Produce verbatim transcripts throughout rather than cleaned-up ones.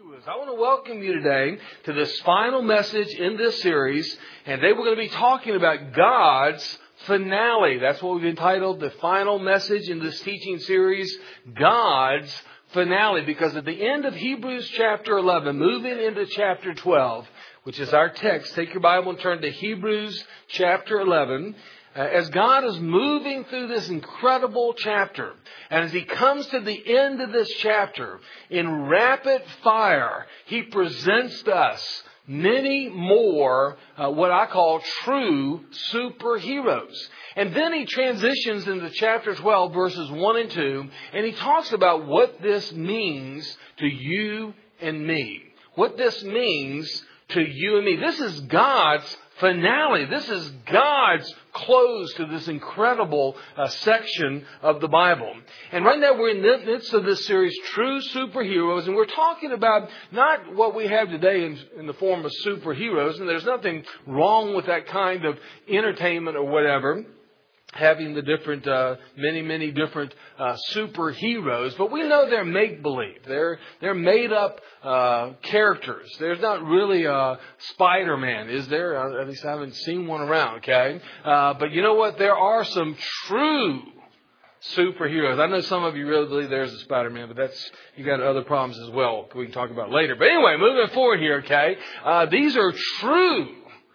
Heroes. I want to welcome you today to this final message in this series, and today we're going to be talking about God's finale. That's what we've entitled the final message in this teaching series, God's finale, because at the end of Hebrews chapter eleven, moving into chapter twelve, which is our text, take your Bible and turn to Hebrews chapter eleven. Uh, as God is moving through this incredible chapter, and as He comes to the end of this chapter, in rapid fire, He presents to us many more, uh, what I call true superheroes. And then He transitions into chapter twelve, verses one and two, and He talks about what this means to you and me. What this means to you and me. This is God's finale. This is God's close to this incredible uh, section of the Bible. And right now we're in the midst of this series, True Superheroes, and we're talking about not what we have today in, in the form of superheroes, and there's nothing wrong with that kind of entertainment or whatever, having the different, uh, many, many different uh, superheroes. But we know they're make-believe. They're they're made-up uh, characters. There's not really a Spider-Man, is there? Uh, at least I haven't seen one around, okay? Uh, but you know what? There are some true superheroes. I know some of you really believe there's a Spider-Man, but that's, you got other problems as well we can talk about later. But anyway, moving forward here, okay? Uh, these are true,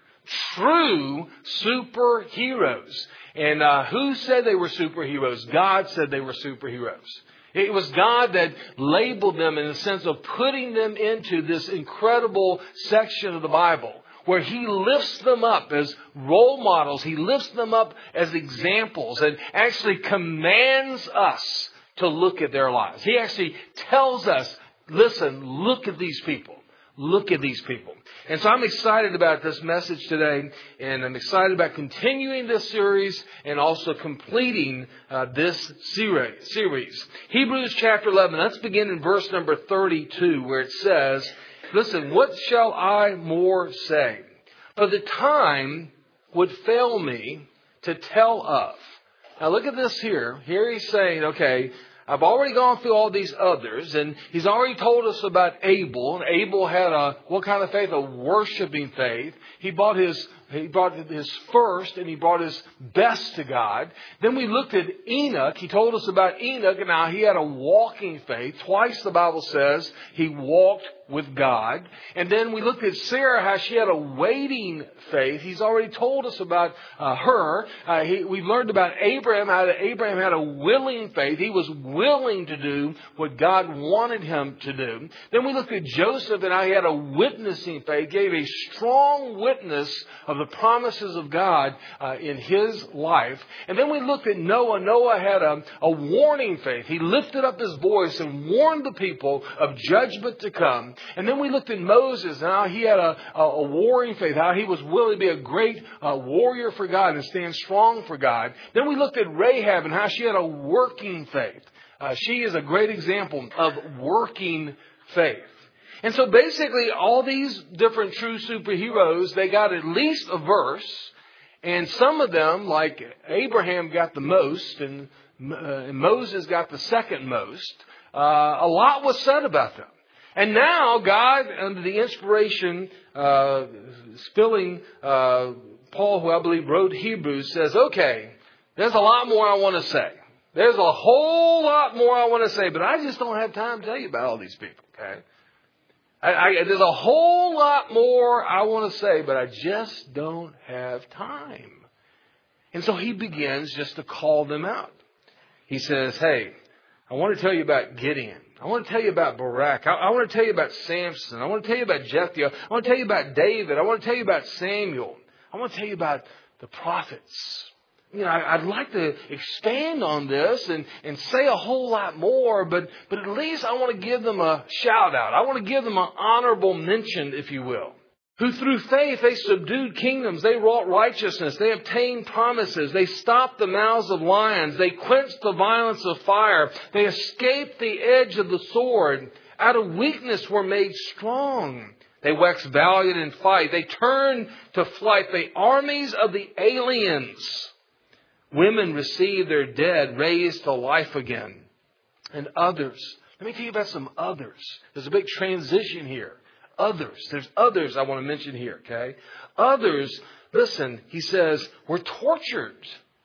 true superheroes. And uh, who said they were superheroes? God said they were superheroes. It was God that labeled them in the sense of putting them into this incredible section of the Bible where He lifts them up as role models. He lifts them up as examples and actually commands us to look at their lives. He actually tells us, listen, look at these people. Look at these people. And so I'm excited about this message today, and I'm excited about continuing this series and also completing uh, this series. series. Hebrews chapter eleven, let's begin in verse number thirty-two, where it says, listen, what shall I more say? For the time would fail me to tell of. Now look at this here. Here he's saying, okay, I've already gone through all these others, and he's already told us about Abel. And Abel had a, what kind of faith? A worshiping faith. He brought his, he brought his first, and he brought his best to God. Then we looked at Enoch. He told us about Enoch, and now he had a walking faith. Twice the Bible says he walked with God. And then we looked at Sarah, how she had a waiting faith. He's already told us about uh, her. Uh, he, we've learned about Abraham, how Abraham had a willing faith. He was willing to do what God wanted him to do. Then we looked at Joseph and how he had a witnessing faith, gave a strong witness of the promises of God uh, in his life. And then we looked at Noah. Noah had a, a warning faith. He lifted up his voice and warned the people of judgment to come. And then we looked at Moses and how he had a, a, a warring faith, how he was willing to be a great uh, warrior for God and stand strong for God. Then we looked at Rahab and how she had a working faith. Uh, she is a great example of working faith. And so basically all these different true superheroes, they got at least a verse. And some of them, like Abraham got the most and, uh, and Moses got the second most. Uh, a lot was said about them. And now God, under the inspiration, uh, spilling, uh, Paul, who I believe wrote Hebrews, says, okay, there's a lot more I want to say. There's a whole lot more I want to say, but I just don't have time to tell you about all these people, okay? I, I, there's a whole lot more I want to say, but I just don't have time. And so he begins just to call them out. He says, hey, I want to tell you about Gideon. I want to tell you about Barak. I, I want to tell you about Samson. I want to tell you about Jephthah. I want to tell you about David. I want to tell you about Samuel. I want to tell you about the prophets. You know, I, I'd like to expand on this and, and say a whole lot more, but, but at least I want to give them a shout out. I want to give them an honorable mention, if you will. Who through faith they subdued kingdoms, they wrought righteousness, they obtained promises, they stopped the mouths of lions, they quenched the violence of fire, they escaped the edge of the sword, out of weakness were made strong. They waxed valiant in fight, they turned to flight the armies of the aliens. Women received their dead raised to life again, and others Let me tell you about some others. There's a big transition here. Others. There's others I want to mention here, okay? Others, listen, he says, were tortured,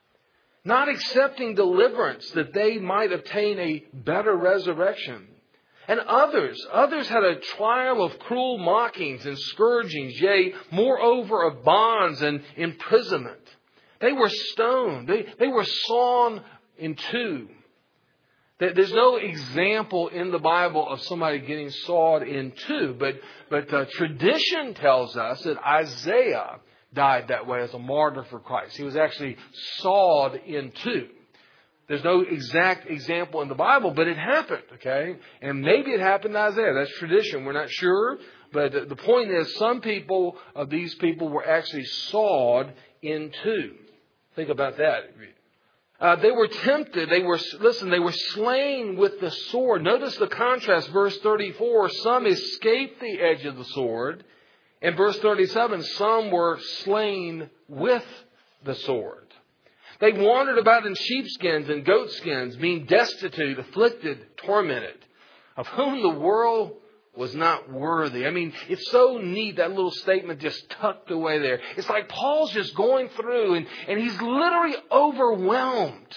not accepting deliverance that they might obtain a better resurrection. And others, others had a trial of cruel mockings and scourgings, yea, moreover of bonds and imprisonment. They were stoned. They, they were sawn in two. There's no example in the Bible of somebody getting sawed in two, but, but uh, tradition tells us that Isaiah died that way as a martyr for Christ. He was actually sawed in two. There's no exact example in the Bible, but it happened, okay? And maybe it happened to Isaiah. That's tradition. We're not sure. But the point is, some people of these people were actually sawed in two. Think about that. Uh, they were tempted. They were, listen, they were slain with the sword. Notice the contrast. Verse thirty-four, some escaped the edge of the sword. In verse thirty-seven, some were slain with the sword. They wandered about in sheepskins and goatskins, being destitute, afflicted, tormented, of whom the world was not worthy. I mean, it's so neat, that little statement just tucked away there. It's like Paul's just going through and, and he's literally overwhelmed.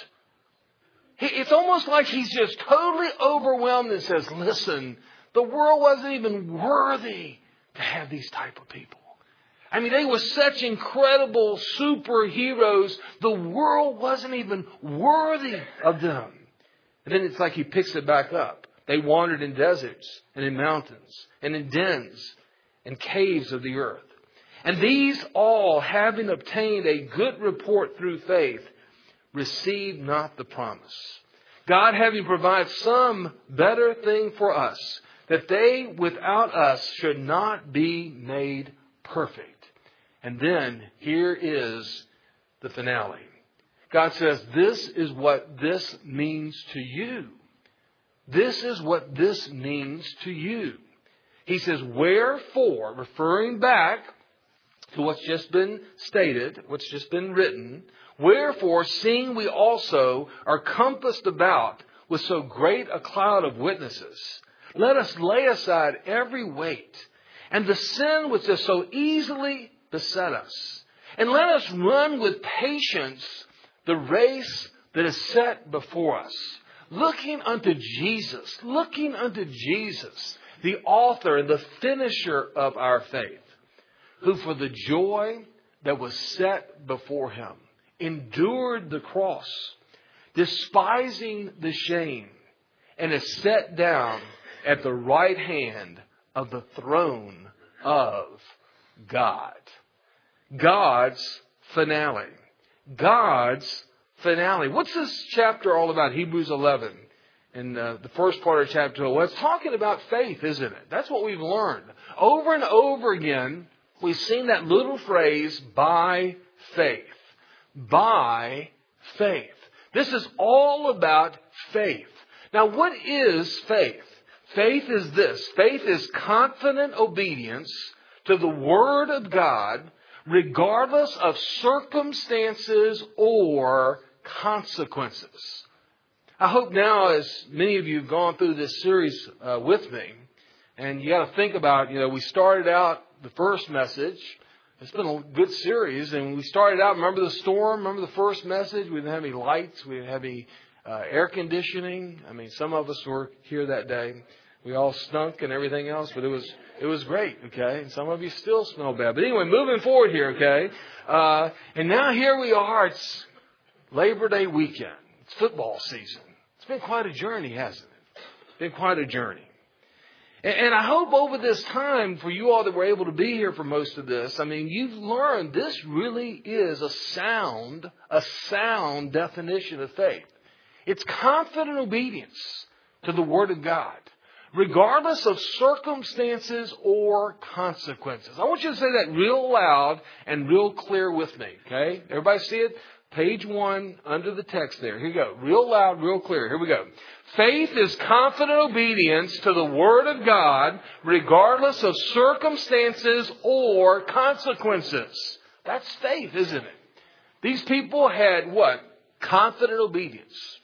It's almost like he's just totally overwhelmed and says, listen, the world wasn't even worthy to have these type of people. I mean, they were such incredible superheroes. The world wasn't even worthy of them. And then it's like he picks it back up. They wandered in deserts and in mountains and in dens and caves of the earth. And these all, having obtained a good report through faith, received not the promise. God having provided some better thing for us, that they without us should not be made perfect. And then here is the finale. God says, this is what this means to you. This is what this means to you. He says, wherefore, referring back to what's just been stated, what's just been written, wherefore, seeing we also are compassed about with so great a cloud of witnesses, let us lay aside every weight and the sin which does so easily beset us, and let us run with patience the race that is set before us, looking unto Jesus, looking unto Jesus, the author and the finisher of our faith, who for the joy that was set before him endured the cross, despising the shame, and is set down at the right hand of the throne of God. God's finale. God's finale. What's this chapter all about? Hebrews eleven. In uh, the first part of chapter twelve. Well, it's talking about faith, isn't it? That's what we've learned. Over and over again, we've seen that little phrase, by faith. By faith. This is all about faith. Now, what is faith? Faith is this. Faith is confident obedience to the Word of God, regardless of circumstances or consequences. I hope now, as many of you have gone through this series uh, with me, and you got to think about, you know, we started out the first message. It's been a good series, and we started out, remember the storm? Remember the first message? We didn't have any lights. We didn't have any uh, air conditioning. I mean, some of us were here that day. We all stunk and everything else, but it was it was great, okay? And some of you still smell bad. But anyway, moving forward here, okay? Uh, and now here we are. It's Labor Day weekend. It's football season. It's been quite a journey, hasn't it? It's been quite a journey. And, and I hope over this time, for you all that were able to be here for most of this, I mean, you've learned this really is a sound, a sound definition of faith. It's confident obedience to the Word of God, regardless of circumstances or consequences. I want you to say that real loud and real clear with me, okay? Everybody see it? Page one, under the text there. Here we go. Real loud, real clear. Here we go. Faith is confident obedience to the Word of God, regardless of circumstances or consequences. That's faith, isn't it? These people had what? Confident obedience.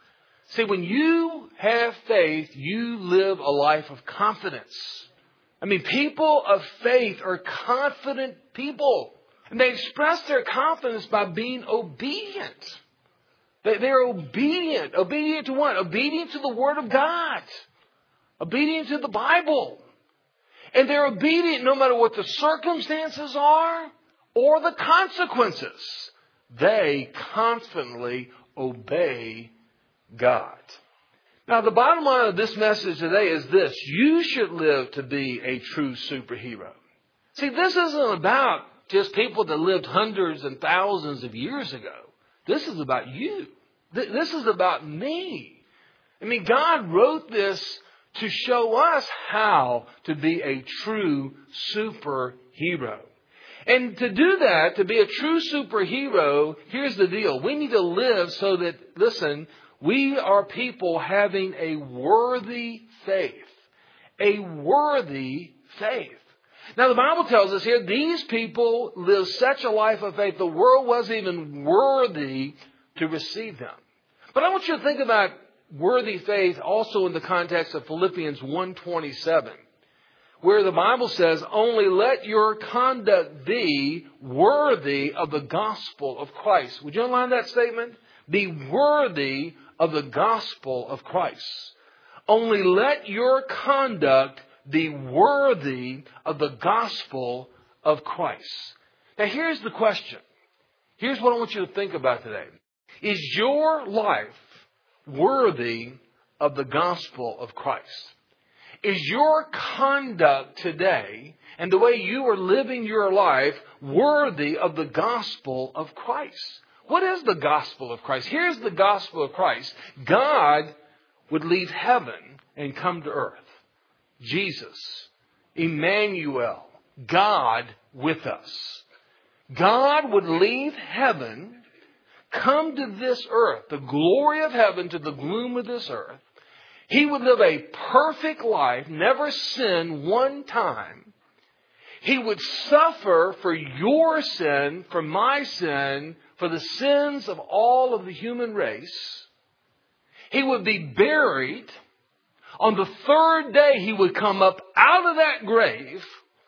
See, when you have faith, you live a life of confidence. I mean, people of faith are confident people. And they express their confidence by being obedient. They're obedient. Obedient to what? Obedient to the Word of God. Obedient to the Bible. And they're obedient no matter what the circumstances are or the consequences. They confidently obey God. Now, the bottom line of this message today is this. You should live to be a true superhero. See, this isn't about just people that lived hundreds and thousands of years ago. This is about you. This is about me. I mean, God wrote this to show us how to be a true superhero. And to do that, to be a true superhero, here's the deal. We need to live so that, listen, we are people having a worthy faith. A worthy faith. Now, the Bible tells us here, these people lived such a life of faith, the world wasn't even worthy to receive them. But I want you to think about worthy faith also in the context of Philippians one twenty-seven, where the Bible says, only let your conduct be worthy of the gospel of Christ. Would you underline that statement? Be worthy of the gospel of Christ. Only let your conduct be worthy of the gospel of Christ. Now here's the question. Here's what I want you to think about today. Is your life worthy of the gospel of Christ? Is your conduct today and the way you are living your life worthy of the gospel of Christ? What is the gospel of Christ? Here's the gospel of Christ. God would leave heaven and come to earth. Jesus, Emmanuel, God with us. God would leave heaven, come to this earth, the glory of heaven to the gloom of this earth. He would live a perfect life, never sin one time. He would suffer for your sin, for my sin, for the sins of all of the human race. He would be buried. On the third day, He would come up out of that grave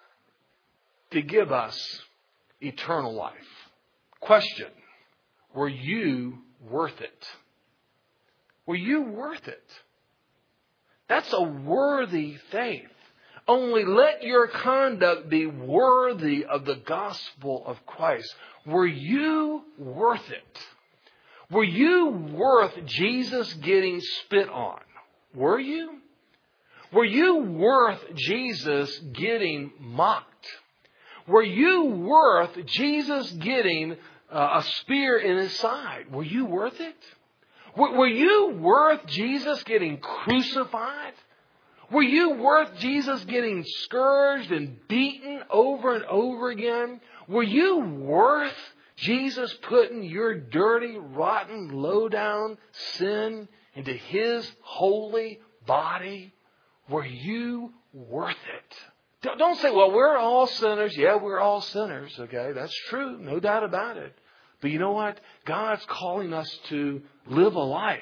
to give us eternal life. Question. Were you worth it? Were you worth it? That's a worthy faith. Only let your conduct be worthy of the gospel of Christ. Were you worth it? Were you worth Jesus getting spit on? Were you? Were you worth Jesus getting mocked? Were you worth Jesus getting uh, a spear in His side? Were you worth it? Were, were you worth Jesus getting crucified? Were you worth Jesus getting scourged and beaten over and over again? Were you worth Jesus putting your dirty, rotten, low-down sin into His holy body? Were you worth it? Don't say, well, we're all sinners. Yeah, we're all sinners. Okay, that's true. No doubt about it. But you know what? God's calling us to live a life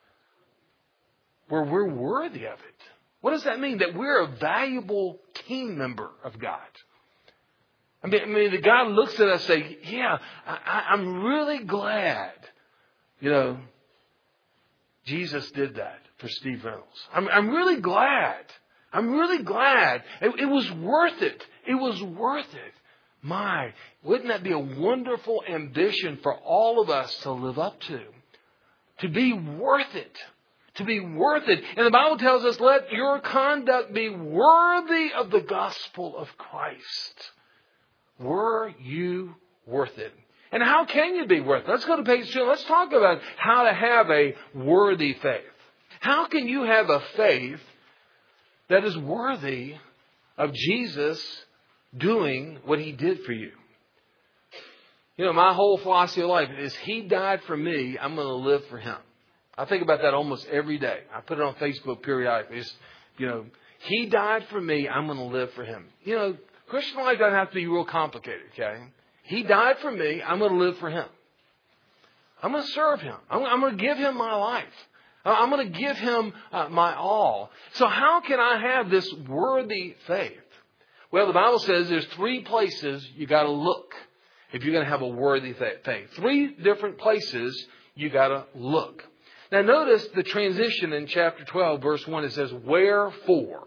where we're worthy of it. What does that mean? That we're a valuable team member of God. I mean, I mean, the God looks at us and says, yeah, I, I'm really glad, you know, Jesus did that for Steve Reynolds. I'm, I'm really glad. I'm really glad. It, it was worth it. It was worth it. My, wouldn't that be a wonderful ambition for all of us to live up to? To be worth it. To be worth it. And the Bible tells us, let your conduct be worthy of the gospel of Christ. Were you worth it? And how can you be worth it? Let's go to page two. Let's talk about how to have a worthy faith. How can you have a faith that is worthy of Jesus doing what He did for you? You know, my whole philosophy of life is He died for me, I'm going to live for Him. I think about that almost every day. I put it on Facebook periodically. It's, you know, He died for me, I'm going to live for Him. You know, Christian life doesn't have to be real complicated, okay? He died for me, I'm going to live for Him. I'm going to serve Him. I'm, I'm going to give Him my life. I'm going to give him uh, my all. So how can I have this worthy faith? Well, the Bible says there's three places you got to look if you're going to have a worthy faith. Three different places you got to look. Now notice the transition in chapter twelve, verse one. It says, wherefore,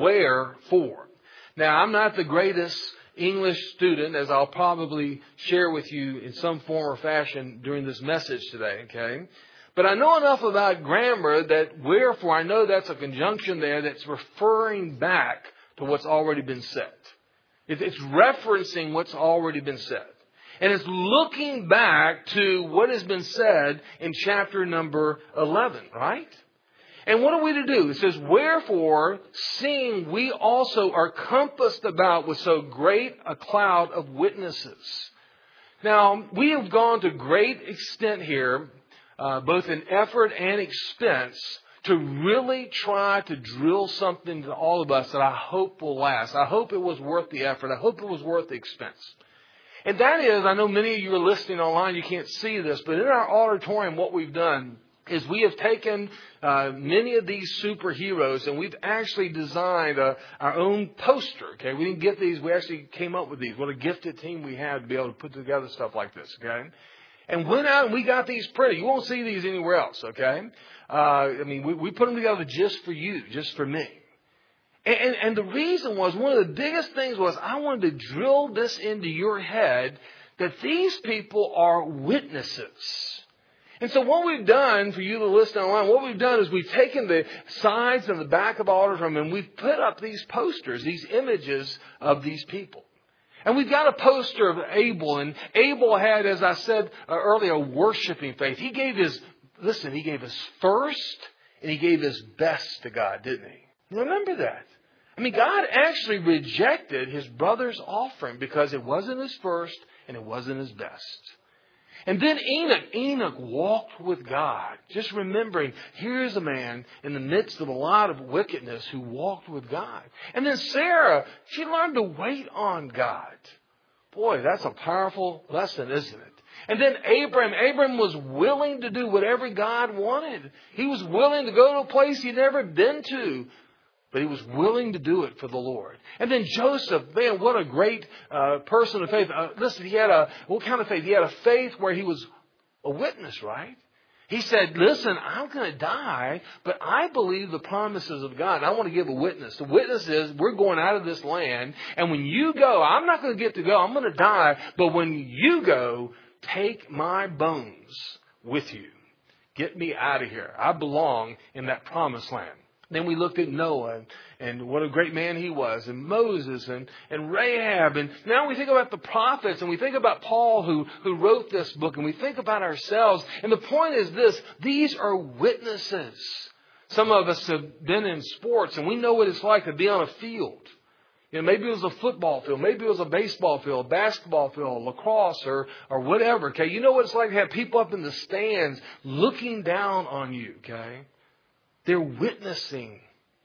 wherefore. Now I'm not the greatest English student, as I'll probably share with you in some form or fashion during this message today, okay? But I know enough about grammar that wherefore, I know that's a conjunction there that's referring back to what's already been said. It's referencing what's already been said. And it's looking back to what has been said in chapter number eleven, right? And what are we to do? It says, wherefore, seeing we also are compassed about with so great a cloud of witnesses. Now, we have gone to great extent here, uh, both in effort and expense, to really try to drill something to all of us that I hope will last. I hope it was worth the effort. I hope it was worth the expense. And that is, I know many of you are listening online, you can't see this, but in our auditorium, what we've done is we have taken uh, many of these superheroes and we've actually designed a, our own poster. Okay, we didn't get these; we actually came up with these. What a gifted team we had to be able to put together stuff like this. Okay, and went out and we got these printed. You won't see these anywhere else. Okay, uh, I mean we, we put them together just for you, just for me. And, and, and the reason was, one of the biggest things was I wanted to drill this into your head that these people are witnesses. And so what we've done, for you to listen online, what we've done is we've taken the sides and the back of the auditorium and we've put up these posters, these images of these people. And we've got a poster of Abel. And Abel had, as I said earlier, a worshiping faith. He gave his, listen, he gave his first and he gave his best to God, didn't he? Remember that. I mean, God actually rejected his brother's offering because it wasn't his first and it wasn't his best. And then Enoch, Enoch walked with God. Just remembering, here's a man in the midst of a lot of wickedness who walked with God. And then Sarah, she learned to wait on God. Boy, that's a powerful lesson, isn't it? And then Abram, Abram was willing to do whatever God wanted. He was willing to go to a place he'd never been to. But he was willing to do it for the Lord. And then Joseph, man, what a great uh, person of faith. Uh, listen, he had a, what kind of faith? He had a faith where he was a witness, right? He said, listen, I'm going to die, but I believe the promises of God. And I want to give a witness. The witness is, we're going out of this land. And when you go, I'm not going to get to go. I'm going to die. But when you go, take my bones with you. Get me out of here. I belong in that promised land. Then we looked at Noah and, and what a great man he was, and Moses and, and Rahab. And now we think about the prophets and we think about Paul who, who wrote this book, and we think about ourselves. And the point is this, these are witnesses. Some of us have been in sports and we know what it's like to be on a field. You know, maybe it was a football field, maybe it was a baseball field, a basketball field, lacrosse or, or whatever. Okay, you know what it's like to have people up in the stands looking down on you, okay? They're witnessing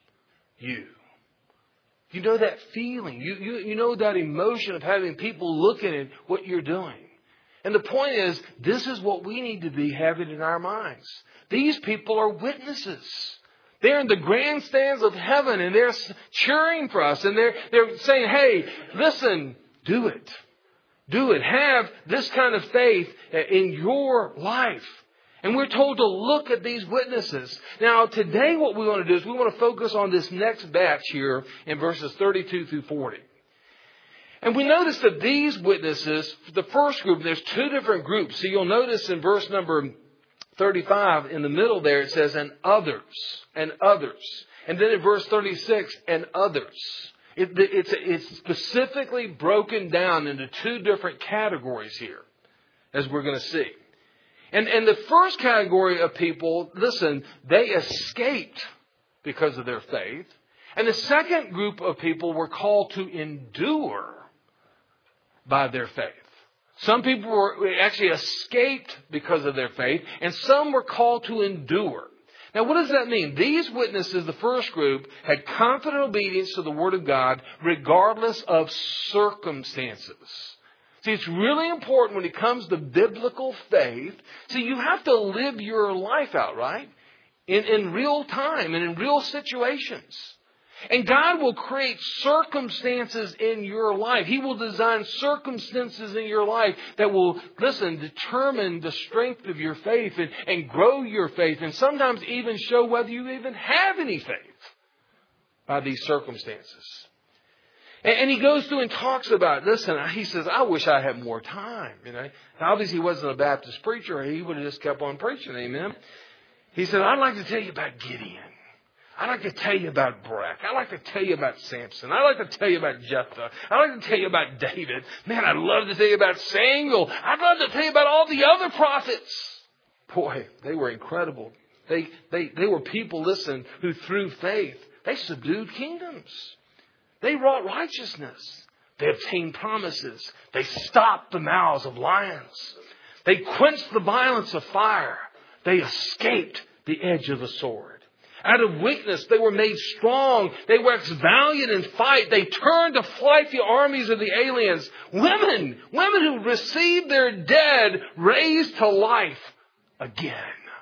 you. You know that feeling. You, you, you know that emotion of having people looking at what you're doing. And the point is, this is what we need to be having in our minds. These people are witnesses. They're in the grandstands of heaven and they're cheering for us. And they're, they're saying, hey, listen, do it. Do it. Have this kind of faith in your life. And we're told to look at these witnesses. Now, today what we want to do is we want to focus on this next batch here in verses thirty-two through forty. And we notice that these witnesses, the first group, there's two different groups. So you'll notice in verse number thirty-five, in the middle there, it says, and others, and others. And then in verse thirty-six, and others. It, it's, it's specifically broken down into two different categories here, as we're going to see. And, and the first category of people, listen, they escaped because of their faith. And the second group of people were called to endure by their faith. Some people were actually escaped because of their faith, and some were called to endure. Now, what does that mean? These witnesses, the first group, had confident obedience to the Word of God regardless of circumstances. See, it's really important when it comes to biblical faith. See, you have to live your life out, right? in, in real time and in real situations. And God will create circumstances in your life. He will design circumstances in your life that will, listen, determine the strength of your faith and, and grow your faith and sometimes even show whether you even have any faith by these circumstances. And, and he goes through and talks about, listen, he says, I wish I had more time. You know, obviously he wasn't a Baptist preacher. He would have just kept on preaching. Amen. He said, I'd like to tell you about Gideon. I'd like to tell you about Barak. I'd like to tell you about Samson. I'd like to tell you about Jephthah. I'd like to tell you about David. Man, I'd love to tell you about Samuel. I'd love to tell you about all the other prophets. Boy, they were incredible. They, they, they were people, listen, who through faith, they subdued kingdoms. They wrought righteousness. They obtained promises. They stopped the mouths of lions. They quenched the violence of fire. They escaped the edge of the sword. Out of weakness, they were made strong. They waxed valiant in fight. They turned to flight the armies of the aliens. Women, women who received their dead raised to life again.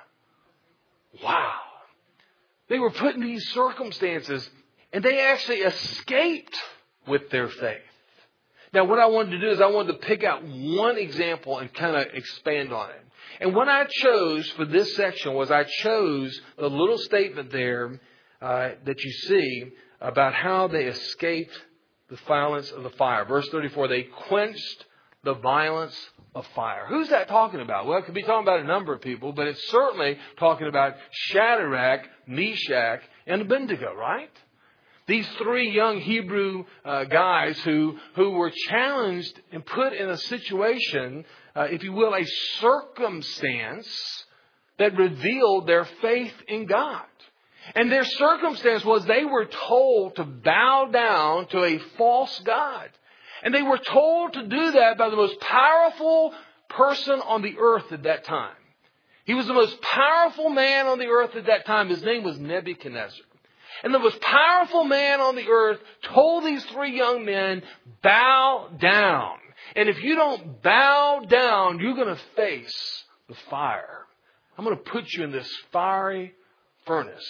Wow. They were put in these circumstances and they actually escaped with their faith. Now, what I wanted to do is I wanted to pick out one example and kind of expand on it. And what I chose for this section was I chose the little statement there uh, that you see about how they escaped the violence of the fire. Verse thirty-four, they quenched the violence of fire. Who's that talking about? Well, it could be talking about a number of people, but it's certainly talking about Shadrach, Meshach, and Abednego, right? These three young Hebrew uh, guys who, who were challenged and put in a situation, uh, if you will, a circumstance that revealed their faith in God. And their circumstance was they were told to bow down to a false god. And they were told to do that by the most powerful person on the earth at that time. He was the most powerful man on the earth at that time. His name was Nebuchadnezzar. And the most powerful man on the earth told these three young men, bow down. And if you don't bow down, you're going to face the fire. I'm going to put you in this fiery furnace.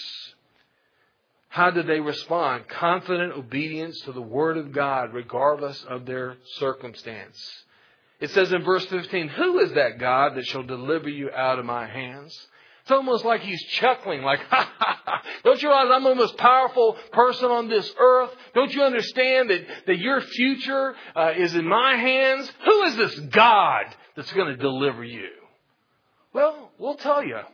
How did they respond? Confident obedience to the word of God, regardless of their circumstance. It says in verse fifteen, who is that God that shall deliver you out of my hands? It's almost like he's chuckling, like, ha, ha, ha. Don't you realize I'm the most powerful person on this earth? Don't you understand that, that your future uh, is in my hands? Who is this God that's going to deliver you? Well, we'll tell you.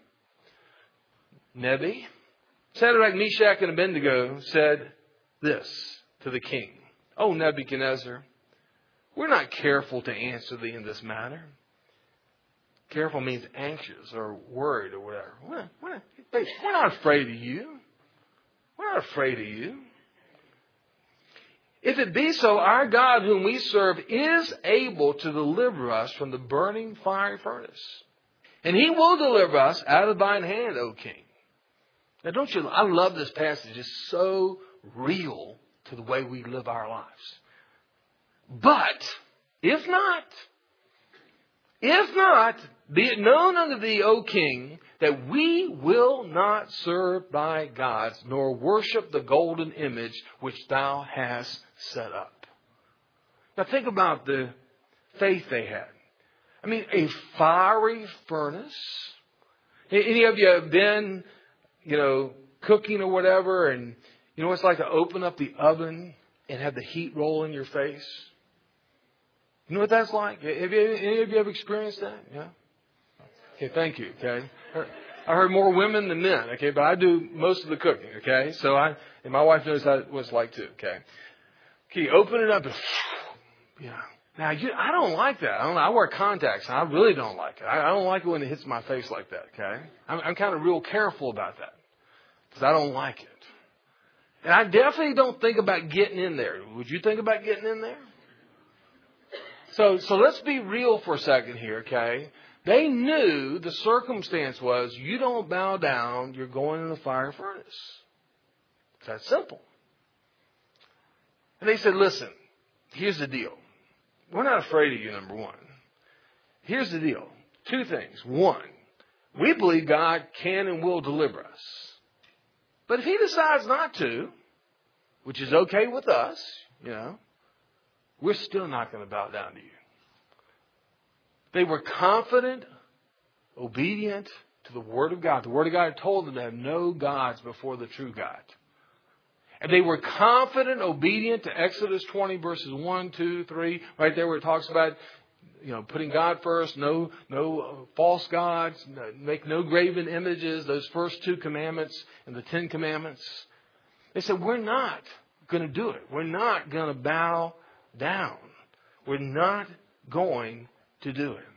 Nebi, Shadrach, Meshach, and Abednego said this to the king. Oh, Nebuchadnezzar, we're not careful to answer thee in this matter. Careful means anxious or worried or whatever. We're, we're, we're not afraid of you. We're not afraid of you. If it be so, our God whom we serve is able to deliver us from the burning fiery furnace. And he will deliver us out of thine hand, O king. Now don't you, I love this passage. It's so real to the way we live our lives. But, if not, if not, be it known unto thee, O king, that we will not serve thy gods, nor worship the golden image which thou hast set up. Now think about the faith they had. I mean, a fiery furnace. Any of you have been, you know, cooking or whatever, and you know what it's like to open up the oven and have the heat roll in your face? You know what that's like? Have you, any of you ever experienced that? Yeah. Okay, thank you. Okay, I heard more women than men. Okay, but I do most of the cooking. Okay, so I and my wife knows how what it's like too. Okay, okay, open it up and yeah. Now you, I don't like that. I don't. I wear contacts, and I really don't like it. I, I don't like it when it hits my face like that. Okay, I'm, I'm kind of real careful about that because I don't like it, and I definitely don't think about getting in there. Would you think about getting in there? So, so let's be real for a second here, okay? They knew the circumstance was you don't bow down, you're going in the fire furnace. It's that simple. And they said, listen, here's the deal. We're not afraid of you, number one. Here's the deal. Two things. One, we believe God can and will deliver us. But if He decides not to, which is okay with us, you know, we're still not going to bow down to you. They were confident, obedient to the Word of God. The Word of God told them to have no gods before the true God. And they were confident, obedient to Exodus twenty, verses one, two, three, right there where it talks about, you know, putting God first, no, no false gods, make no graven images, those first two commandments and the Ten Commandments. They said, we're not going to do it. We're not going to bow down. We're not going to do it.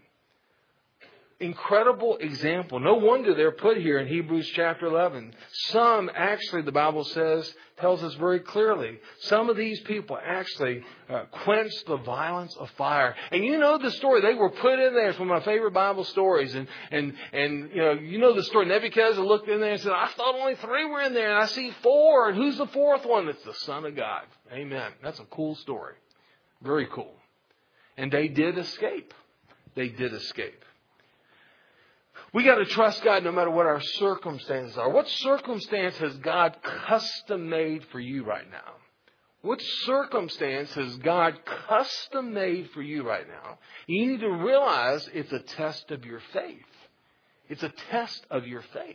Incredible example. No wonder they're put here in Hebrews chapter eleven. Some actually, the Bible says, tells us very clearly, some of these people actually uh, quenched the violence of fire. And you know the story. They were put in there. It's one of my favorite Bible stories. And, and, and you know, you know the story. Nebuchadnezzar looked in there and said, I thought only three were in there, and I see four. And who's the fourth one? It's the Son of God. Amen. That's a cool story. Very cool. And they did escape. They did escape. We got to trust God no matter what our circumstances are. What circumstance has God custom made for you right now? What circumstance has God custom made for you right now? You need to realize it's a test of your faith. It's a test of your faith.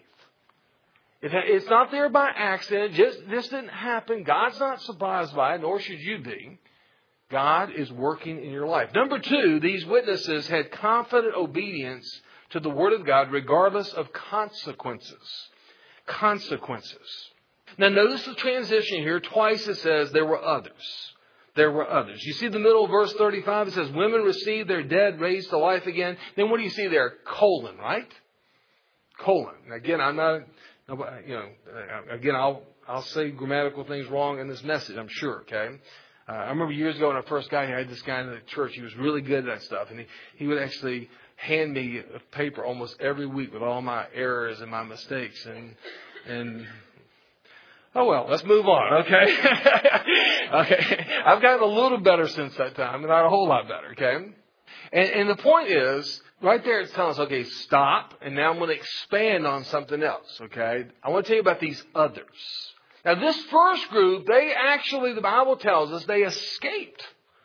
It's not there by accident. Just this didn't happen. God's not surprised by it, nor should you be. God is working in your life. Number two, these witnesses had confident obedience to the Word of God, regardless of consequences. Consequences. Now notice the transition here. Twice it says there were others. There were others. You see the middle of verse thirty-five, it says women received their dead raised to life again. Then what do you see there? Colon, right? Colon. Again, I'm not, you know, again, I'll, I'll say grammatical things wrong in this message, I'm sure, okay? Uh, I remember years ago when I first got here, I had this guy in the church. He was really good at that stuff. And he, he would actually hand me a paper almost every week with all my errors and my mistakes. And, and oh, well, let's move on, okay? Okay. I've gotten a little better since that time, but not a whole lot better, okay? And, and the point is, right there it's telling us, okay, stop. And now I'm going to expand on something else, okay? I want to tell you about these others. Now, this first group, they actually, the Bible tells us, they escaped.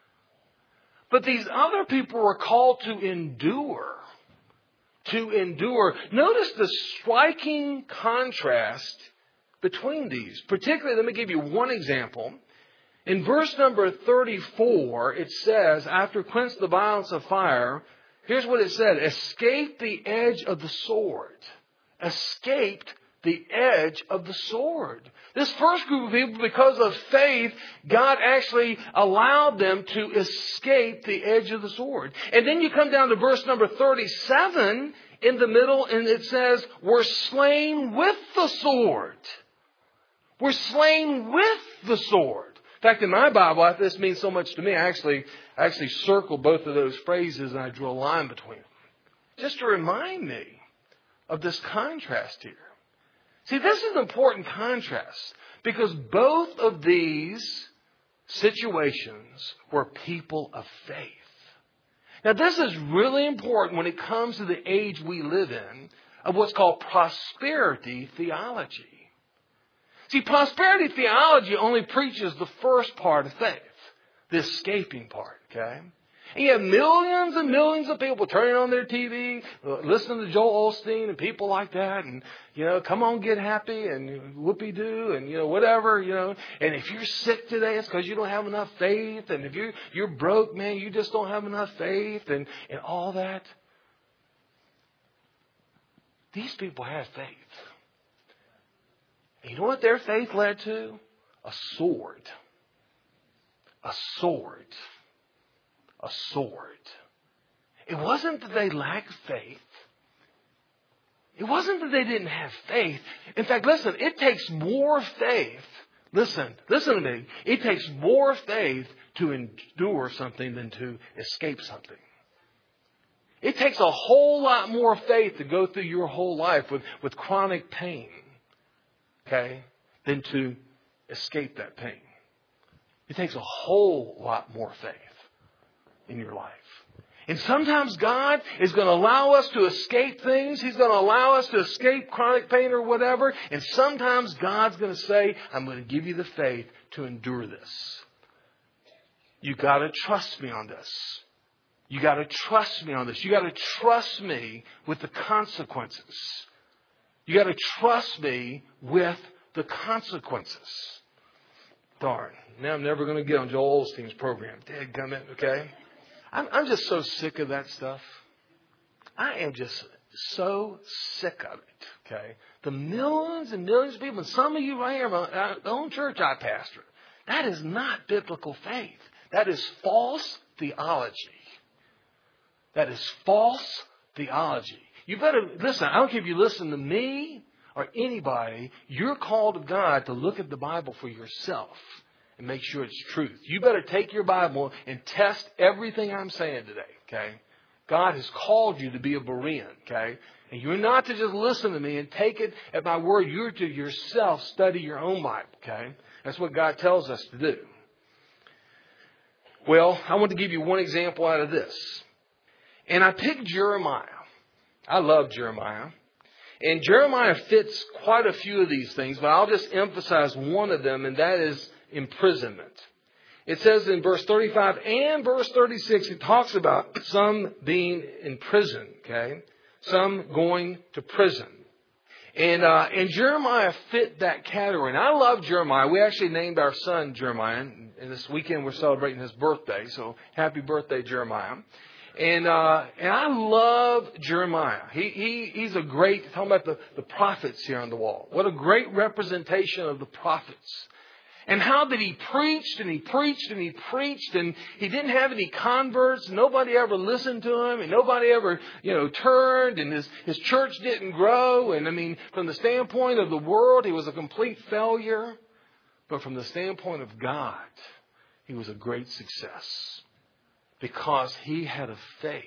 But these other people were called to endure. To endure. Notice the striking contrast between these. Particularly, let me give you one example. In verse number thirty-four, it says, after quench the violence of fire, here's what it said. Escape the edge of the sword. Escaped the edge of the sword. This first group of people, because of faith, God actually allowed them to escape the edge of the sword. And then you come down to verse number thirty-seven in the middle, and it says, were slain with the sword. Were slain with the sword. In fact, in my Bible, this means so much to me, I actually, I actually circle both of those phrases and I drew a line between them. Just to remind me of this contrast here. See, this is an important contrast because both of these situations were people of faith. Now, this is really important when it comes to the age we live in of what's called prosperity theology. See, prosperity theology only preaches the first part of faith, the escaping part, okay? And you have millions and millions of people turning on their T V, listening to Joel Osteen and people like that. And, you know, come on, get happy and whoopee-doo and, you know, whatever, you know. And if you're sick today, it's because you don't have enough faith. And if you're, you're broke, man, you just don't have enough faith and, and all that. These people had faith. And you know what their faith led to? A sword. A sword. A sword. It wasn't that they lacked faith. It wasn't that they didn't have faith. In fact, listen, it takes more faith. Listen, listen to me. It takes more faith to endure something than to escape something. It takes a whole lot more faith to go through your whole life with, with chronic pain, okay, than to escape that pain. It takes a whole lot more faith in your life. And sometimes God is going to allow us to escape things. He's going to allow us to escape chronic pain or whatever. And sometimes God's going to say, I'm going to give you the faith to endure this. You got to trust me on this. You got to trust me on this. You got to trust me with the consequences. You got to trust me with the consequences. Darn. Now I'm never going to get on Joel Osteen's program. Dadgummit, okay? I'm, I'm just so sick of that stuff. I am just so sick of it, okay? The millions and millions of people, and some of you right here, my own church I pastor, that is not biblical faith. That is false theology. That is false theology. You better listen. I don't care if you listen to me or anybody. You're called of God to look at the Bible for yourself and make sure it's truth. You better take your Bible and test everything I'm saying today, okay? God has called you to be a Berean, okay? And you're not to just listen to me and take it at my word. You're to yourself study your own Bible, okay? That's what God tells us to do. Well, I want to give you one example out of this. And I picked Jeremiah. I love Jeremiah. And Jeremiah fits quite a few of these things, but I'll just emphasize one of them, and that is imprisonment. It says in verse thirty-five and verse thirty-six, it talks about some being in prison, okay? Some going to prison. And uh, and Jeremiah fit that category. And I love Jeremiah. We actually named our son Jeremiah. And this weekend we're celebrating his birthday. So happy birthday, Jeremiah. And uh, and I love Jeremiah. He he he's a great, talking about the, the prophets here on the wall. What a great representation of the prophets. And how that he preached and he preached and he preached and he didn't have any converts. Nobody ever listened to him and nobody ever, you know, turned, and his, his church didn't grow. And I mean, from the standpoint of the world, he was a complete failure. But from the standpoint of God, he was a great success because he had a faith.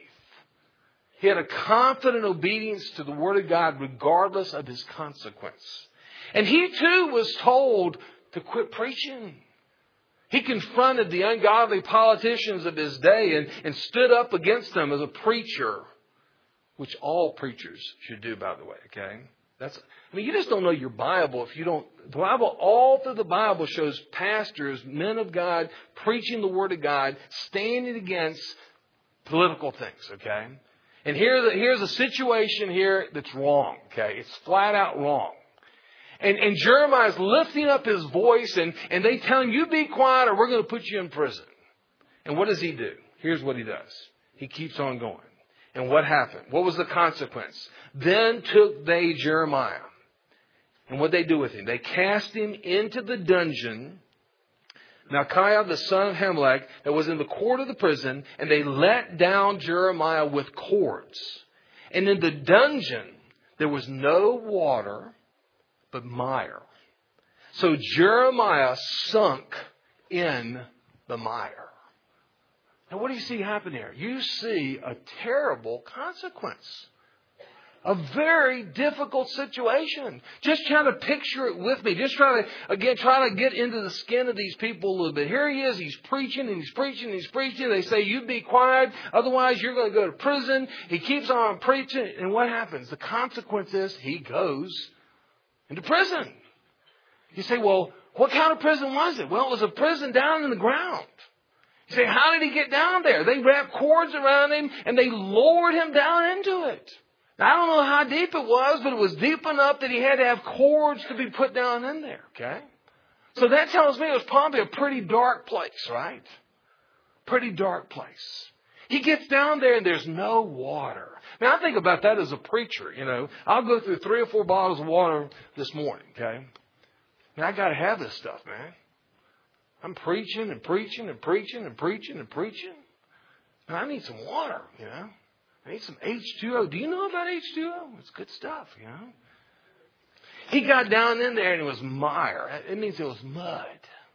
He had a confident obedience to the Word of God regardless of his consequence. And he too was told to quit preaching. He confronted the ungodly politicians of his day and, and stood up against them as a preacher, which all preachers should do, by the way, okay? That's, I mean, you just don't know your Bible if you don't. The Bible, all through the Bible, shows pastors, men of God, preaching the Word of God, standing against political things, okay? And here, here's a situation here that's wrong, okay? It's flat out wrong. And, and Jeremiah's lifting up his voice, and, and they tell him, you be quiet or we're going to put you in prison. And what does he do? Here's what he does. He keeps on going. And what happened? What was the consequence? Then took they Jeremiah. And what did they do with him? They cast him into the dungeon, Micaiah the son of Hammelech, that was in the court of the prison, and they let down Jeremiah with cords. And in the dungeon, there was no water, but mire. So Jeremiah sunk in the mire. Now what do you see happen here? You see a terrible consequence. A very difficult situation. Just try to picture it with me. Just try to, again, try to get into the skin of these people a little bit. Here he is. He's preaching and he's preaching and he's preaching. They say, you be quiet. Otherwise, you're going to go to prison. He keeps on preaching. And what happens? The consequence is he goes into prison. You say, well, what kind of prison was it? Well, it was a prison down in the ground. You say, how did he get down there? They wrapped cords around him and they lowered him down into it. Now, I don't know how deep it was, but it was deep enough that he had to have cords to be put down in there, okay? So that tells me it was probably a pretty dark place, right? Pretty dark place. He gets down there and there's no water. Now, I think about that as a preacher, you know. I'll go through three or four bottles of water this morning, okay? And I got to have this stuff, man. I'm preaching and preaching and preaching and preaching and preaching. And I need some water, you know. I need some H two O. Do you know about H two O? It's good stuff, you know. He got down in there and it was mire. It means it was mud.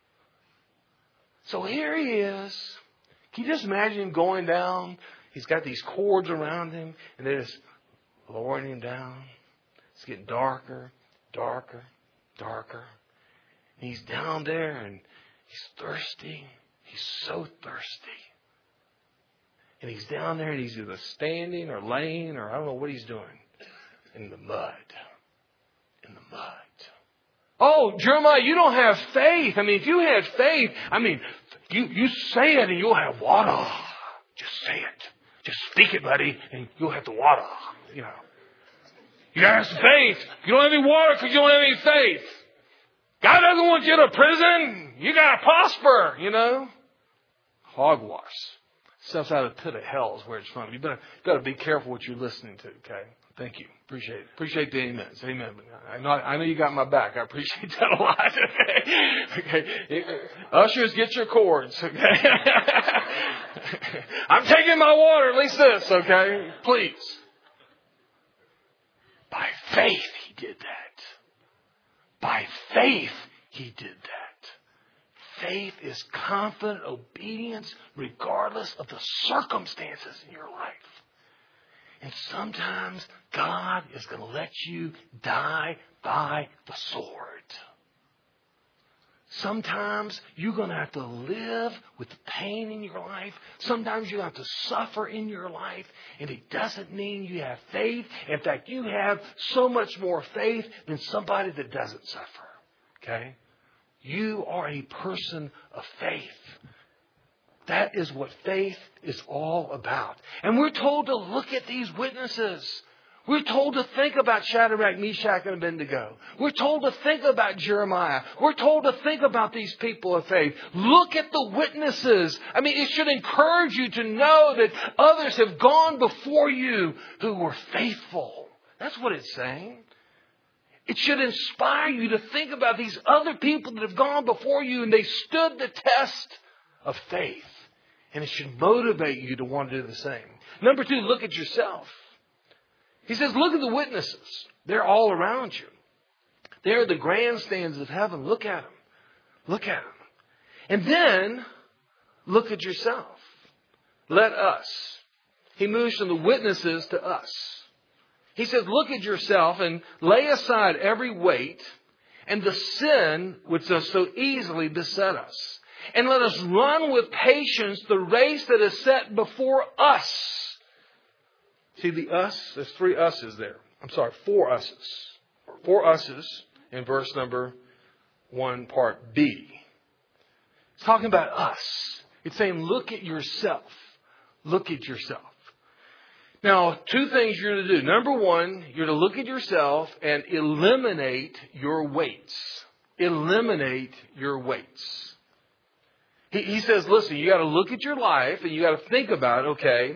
So here he is. Can you just imagine him going down? He's got these cords around him, and they're just lowering him down. It's getting darker, darker, darker. And he's down there, and he's thirsty. He's so thirsty. And he's down there and he's either standing or laying or I don't know what he's doing. In the mud. In the mud. Oh, Jeremiah, you don't have faith. I mean, if you had faith, I mean, you, you say it and you'll have water. Just say it. Just speak it, buddy, and you'll have the water. You know. You got some faith. You don't have any water because you don't have any faith. God doesn't want you to prison. You got to prosper, you know. Hogwash. Stuff's out of the pit of hell is where it's from. You better, better be careful what you're listening to, okay? Thank you. Appreciate it. Appreciate the amens. Amen. I know, I know you got my back. I appreciate that a lot. Okay. Okay. Ushers, get your cords. Okay. I'm taking my water. At least this. Okay. Please. By faith, he did that. By faith, he did that. Faith is confident obedience regardless of the circumstances in your life. And sometimes God is going to let you die by the sword. Sometimes you're going to have to live with pain in your life. Sometimes you have to suffer in your life. And it doesn't mean you have faith. In fact, you have so much more faith than somebody that doesn't suffer. Okay? You are a person of faith. That is what faith is all about. And we're told to look at these witnesses. We're told to think about Shadrach, Meshach, and Abednego. We're told to think about Jeremiah. We're told to think about these people of faith. Look at the witnesses. I mean, it should encourage you to know that others have gone before you who were faithful. That's what it's saying. It should inspire you to think about these other people that have gone before you and they stood the test of faith. And it should motivate you to want to do the same. Number two, look at yourself. He says, look at the witnesses. They're all around you. They're the grandstands of heaven. Look at them. Look at them. And then, look at yourself. Let us. He moves from the witnesses to us. He says, look at yourself and lay aside every weight and the sin which does so easily beset us. And let us run with patience the race that is set before us. See the us? There's three us's there. I'm sorry, four us's. Four us's in verse number one, part B. It's talking about us. It's saying, look at yourself. Look at yourself. Now, two things you're going to do. Number one, you're to look at yourself and eliminate your weights. Eliminate your weights. He, he says, listen, you got to look at your life and you got to think about, okay,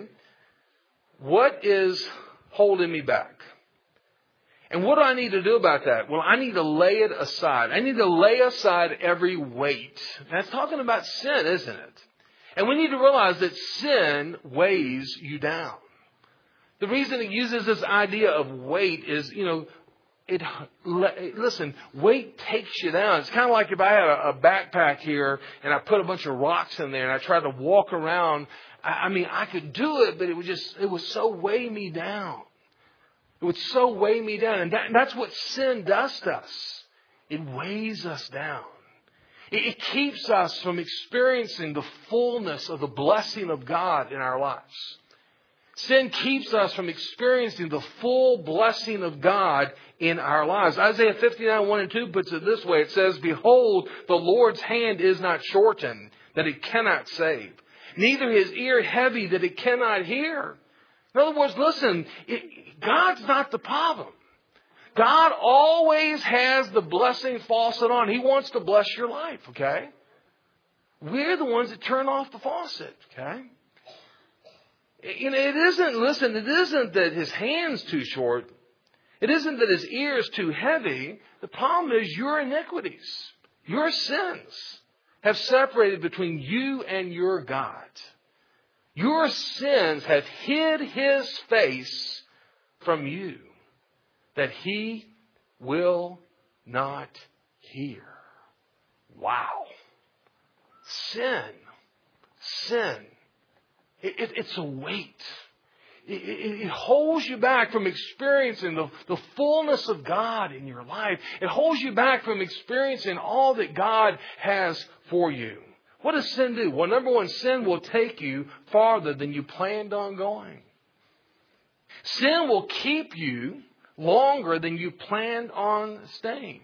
what is holding me back? And what do I need to do about that? Well, I need to lay it aside. I need to lay aside every weight. That's talking about sin, isn't it? And we need to realize that sin weighs you down. The reason it uses this idea of weight is, you know, it, listen, weight takes you down. It's kind of like if I had a, a backpack here and I put a bunch of rocks in there and I tried to walk around. I, I mean, I could do it, but it would just, it would so weigh me down. It would so weigh me down. And that, that's what sin does to us. It weighs us down. It, it keeps us from experiencing the fullness of the blessing of God in our lives. Sin keeps us from experiencing the full blessing of God in our lives. Isaiah fifty-nine, one and two puts it this way. It says, behold, the Lord's hand is not shortened, that it cannot save. Neither his ear heavy, that it cannot hear. In other words, listen, it, God's not the problem. God always has the blessing faucet on. He wants to bless your life, okay? We're the ones that turn off the faucet, okay? You know, it isn't, listen, it isn't that his hand's too short. It isn't that his ear's too heavy. The problem is your iniquities, your sins have separated between you and your God. Your sins have hid his face from you, that he will not hear. Wow. Sin. Sin. It, it, it's a weight. It, it, it holds you back from experiencing the, the fullness of God in your life. It holds you back from experiencing all that God has for you. What does sin do? Well, number one, sin will take you farther than you planned on going. Sin will keep you longer than you planned on staying.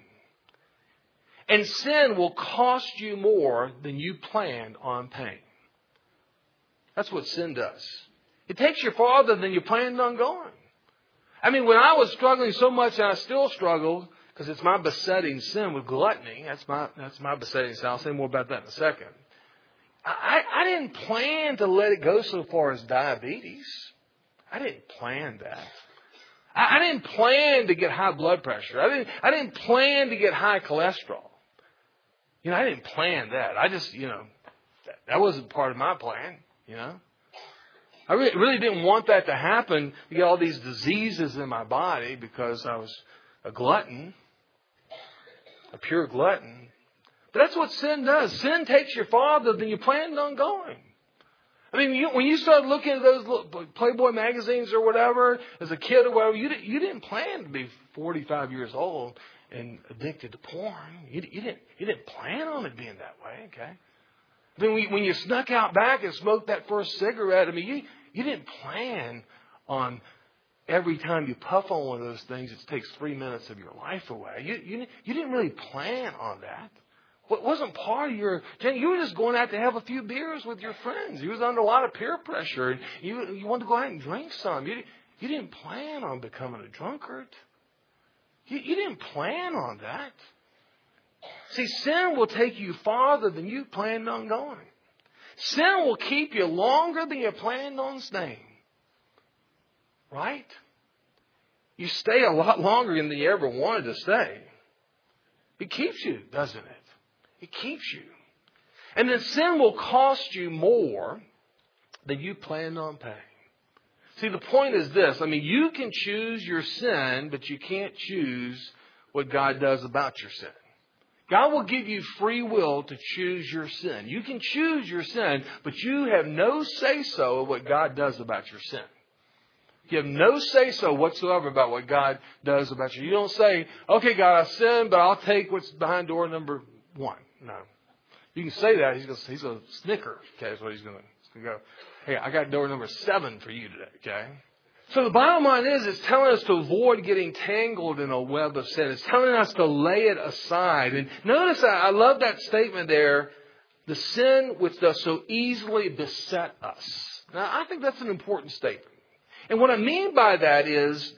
And sin will cost you more than you planned on paying. That's what sin does. It takes you farther than you planned on going. I mean, when I was struggling so much, and I still struggle, because it's my besetting sin with gluttony. That's my that's my besetting sin. I'll say more about that in a second. I, I didn't plan to let it go so far as diabetes. I didn't plan that. I, I didn't plan to get high blood pressure. I didn't I didn't plan to get high cholesterol. You know, I didn't plan that. I just, you know, that, that wasn't part of my plan, you know. I really, really didn't want that to happen, to get all these diseases in my body because I was a glutton, a pure glutton. But that's what sin does. Sin takes you farther than you planned on going. I mean, you, when you started looking at those little Playboy magazines or whatever, as a kid or whatever, you, you didn't plan to be forty-five years old and addicted to porn. You, you didn't you didn't plan on it being that way, okay? I mean, when, when you snuck out back and smoked that first cigarette, I mean, you, you didn't plan on every time you puff on one of those things, it takes three minutes of your life away. You, you, you didn't really plan on that. It wasn't part of your... You were just going out to have a few beers with your friends. You was under a lot of peer pressure. And you, you wanted to go out and drink some. You, you didn't plan on becoming a drunkard. You, you didn't plan on that. See, sin will take you farther than you planned on going. Sin will keep you longer than you planned on staying. Right? You stay a lot longer than you ever wanted to stay. It keeps you, doesn't it? It keeps you. And then sin will cost you more than you planned on paying. See, the point is this. I mean, you can choose your sin, but you can't choose what God does about your sin. God will give you free will to choose your sin. You can choose your sin, but you have no say-so of what God does about your sin. You have no say-so whatsoever about what God does about you. You don't say, okay, God, I sinned, but I'll take what's behind door number one. No. You can say that. He's going to, he's going to snicker. Okay, that's what he's going to, he's going to go, hey, I got door number seven for you today. Okay? So the bottom line is, it's telling us to avoid getting tangled in a web of sin. It's telling us to lay it aside. And notice, I, I love that statement there, the sin which does so easily beset us. Now, I think that's an important statement. And what I mean by that is,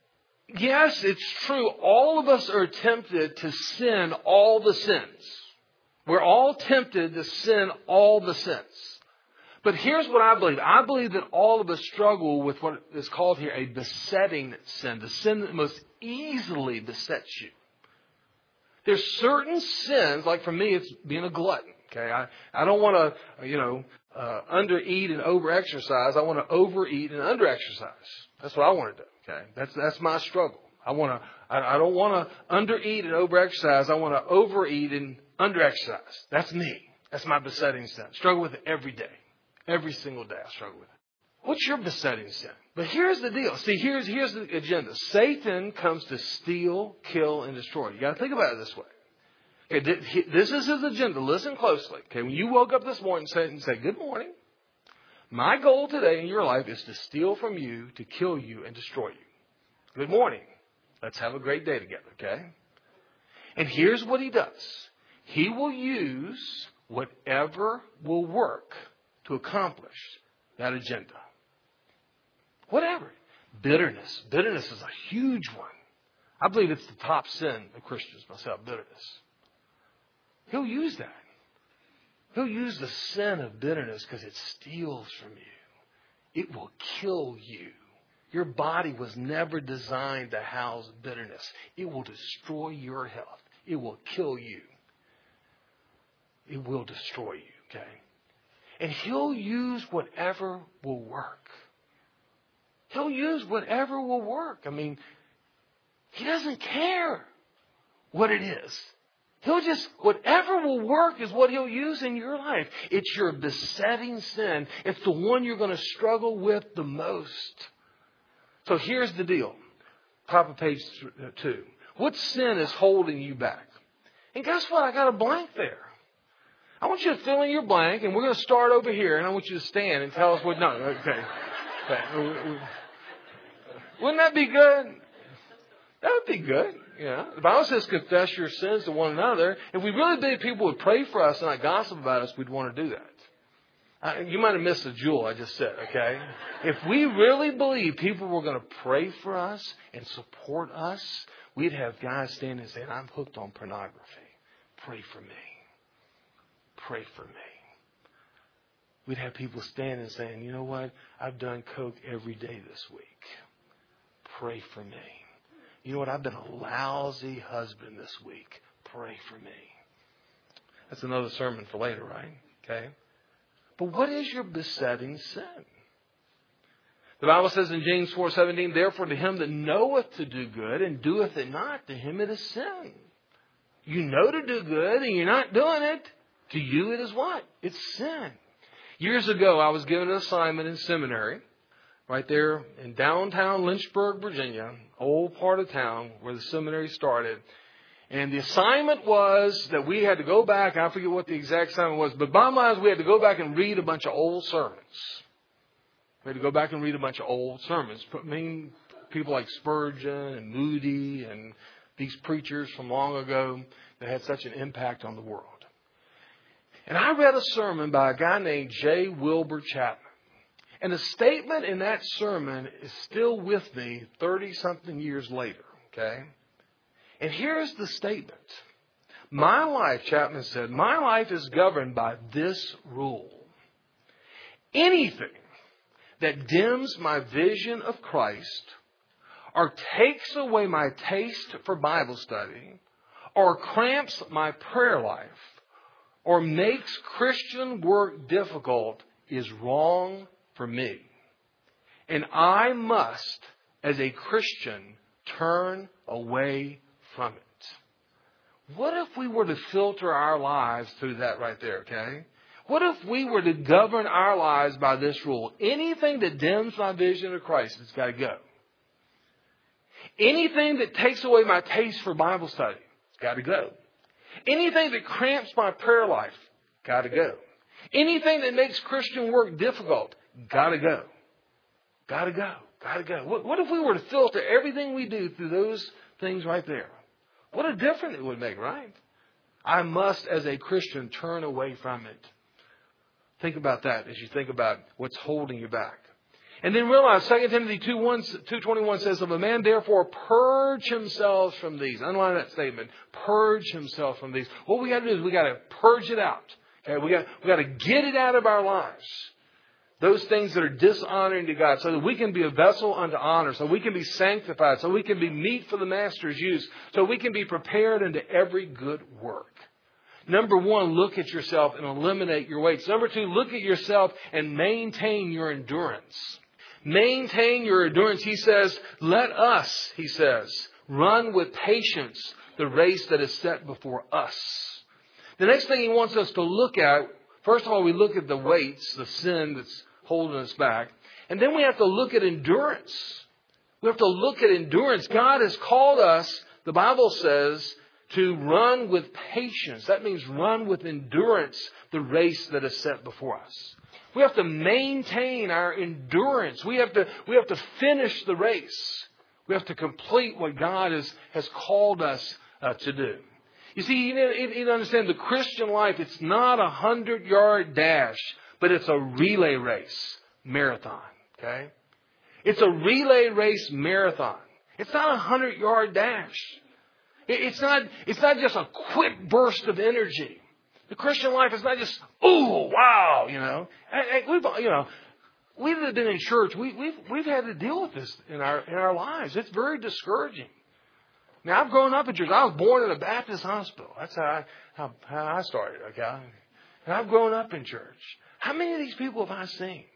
yes, it's true. All of us are tempted to sin all the sins. We're all tempted to sin all the sins. But here's what I believe. I believe that all of us struggle with what is called here a besetting sin, the sin that most easily besets you. There's certain sins, like for me, it's being a glutton. Okay, I, I don't want to, you know, uh, undereat and overexercise. I want to overeat and underexercise. That's what I want to do. Okay, that's that's my struggle. I want to. I, I don't want to undereat and overexercise. I want to overeat and underexercise. That's me. That's my besetting sin. Struggle with it every day. Every single day I struggle with it. What's your besetting sin? But here's the deal. See, here's here's the agenda. Satan comes to steal, kill, and destroy. You got to think about it this way. Okay, this is his agenda. Listen closely. Okay, when you woke up this morning and say, "Good morning. My goal today in your life is to steal from you, to kill you, and destroy you. Good morning. Let's have a great day together." Okay. And here's what he does. He will use whatever will work to accomplish that agenda. Whatever. Bitterness. Bitterness is a huge one. I believe it's the top sin of Christians myself, bitterness. He'll use that. He'll use the sin of bitterness because it steals from you. It will kill you. Your body was never designed to house bitterness. It will destroy your health. It will kill you. It will destroy you, okay? And he'll use whatever will work. He'll use whatever will work. I mean, he doesn't care what it is. He'll just, whatever will work is what he'll use in your life. It's your besetting sin. It's the one you're going to struggle with the most. So here's the deal. Top of page two. What sin is holding you back? And guess what? I got a blank there. I want you to fill in your blank, and we're going to start over here, and I want you to stand and tell us what... No, okay. okay. Wouldn't that be good? That would be good. Yeah. The Bible says confess your sins to one another. If we really believe people would pray for us and not gossip about us, we'd want to do that. Uh, you might have missed the jewel I just said, okay? If we really believe people were going to pray for us and support us, we'd have guys standing saying, I'm hooked on pornography. Pray for me. Pray for me. We'd have people standing saying, you know what? I've done coke every day this week. Pray for me. You know what? I've been a lousy husband this week. Pray for me. That's another sermon for later, right? Okay. But what is your besetting sin? The Bible says in James four seventeen, therefore to him that knoweth to do good and doeth it not, to him it is sin. You know to do good and you're not doing it. To you it is what? It's sin. Years ago, I was given an assignment in seminary right there in downtown Lynchburg, Virginia, old part of town where the seminary started. And the assignment was that we had to go back. I forget what the exact assignment was, but bottom line is we had to go back and read a bunch of old sermons. We had to go back and read a bunch of old sermons. I mean, people like Spurgeon and Moody and these preachers from long ago that had such an impact on the world. And I read a sermon by a guy named J. Wilbur Chapman. And the statement in that sermon is still with me thirty-something years later, okay? And here's the statement. My life, Chapman said, my life is governed by this rule. Anything that dims my vision of Christ or takes away my taste for Bible study or cramps my prayer life or makes Christian work difficult is wrong for me. And I must, as a Christian, turn away from it. What if we were to filter our lives through that right there, okay? What if we were to govern our lives by this rule? Anything that dims my vision of Christ has got to go. Anything that takes away my taste for Bible study, it's got to go. Anything that cramps my prayer life, got to go. Anything that makes Christian work difficult, got to go. Got to go. Got to go. What, what if we were to filter everything we do through those things right there? What a difference it would make, right? I must, as a Christian, turn away from it. Think about that as you think about what's holding you back. And then realize Second Timothy two twenty-one says, if a man therefore purge himself from these. Underline that statement. Purge himself from these. What we got to do is we got to purge it out. Okay, we got we got to get it out of our lives. Those things that are dishonoring to God, so that we can be a vessel unto honor, so we can be sanctified, so we can be meat for the Master's use, so we can be prepared unto every good work. Number one, look at yourself and eliminate your weights. Number two, look at yourself and maintain your endurance. Maintain your endurance. He says, let us, he says, run with patience the race that is set before us. The next thing he wants us to look at, first of all, we look at the weights, the sin that's holding us back. And then we have to look at endurance. We have to look at endurance. God has called us, the Bible says, to run with patience. That means run with endurance the race that is set before us. We have to maintain our endurance. We have to, we have to finish the race. We have to complete what God has, has called us uh, to do. You see, you need to understand the Christian life, it's not a hundred-yard dash, but it's a relay race marathon, okay? It's a relay race marathon. It's not a hundred-yard dash. It's not, it's not just a quick burst of energy. The Christian life is not just, ooh, wow, you know. We've, you know, we've been in church. We, we've, we've had to deal with this in our, in our lives. It's very discouraging. Now, I've grown up in church. I was born in a Baptist hospital. That's how I, how, how I started, okay? And I've grown up in church. How many of these people have I seen?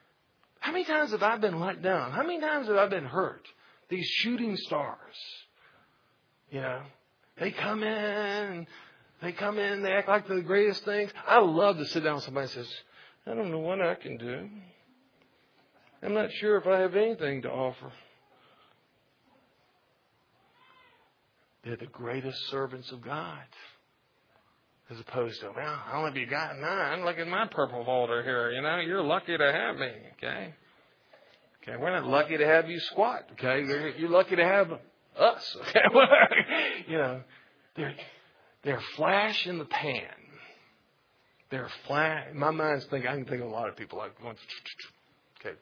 How many times have I been let down? How many times have I been hurt? These shooting stars, you know, they come in, they come in, they act like they're the greatest things. I love to sit down with somebody who says, I don't know what I can do. I'm not sure if I have anything to offer. They're the greatest servants of God. As opposed to, well, how have you got nine? Look at my purple folder here. You know, you're lucky to have me. Okay. Okay. We're not lucky to have you squat. Okay. You're, you're lucky to have us. Okay. You know, they're, they're flash in the pan. They're flash. My mind's thinking, I can think of a lot of people like going, okay.